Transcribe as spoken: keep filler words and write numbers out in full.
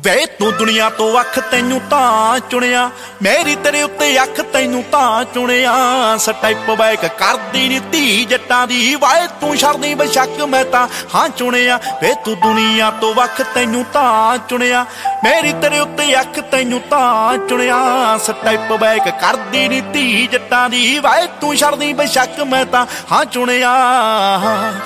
ਵੇ ਤੂੰ ਦੁਨੀਆ ਤੋਂ ਅੱਖ ਤੈਨੂੰ ਤਾਂ ਚੁਣਿਆ, ਮੇਰੀ ਤੇਰੇ ਉੱਤੇ ਅੱਖ ਤੈਨੂੰ ਤਾਂ ਚੁਣਿਆ। ਸਟੈਪ ਬੈਕ ਕਰਦੀ ਨੀ ਧੀ ਜੱਟਾਂ ਦੀ, ਵਾਏ ਤੂੰ ਛੱਡਦੀ ਬੇਸ਼ੱਕ ਮੈਂ ਤਾਂ ਹਾਂ ਚੁਣਿਆ। ਵੇ ਤੂੰ ਦੁਨੀਆ ਤੋਂ ਅੱਖ ਤੈਨੂੰ ਤਾਂ ਚੁਣਿਆ, ਮੇਰੀ ਤੇਰੇ ਉੱਤੇ ਅੱਖ ਤੈਨੂੰ ਤਾਂ ਚੁਣਿਆ। ਸਟੈਪ ਬੈਕ ਕਰਦੀ ਨੀ ਧੀ ਜੱਟਾਂ ਦੀ, ਵਾਏ ਤੂੰ ਛੱਡਦੀ ਬੇਸ਼ੱਕ ਮੈਂ ਤਾਂ ਹਾਂ ਚੁਣਿਆ।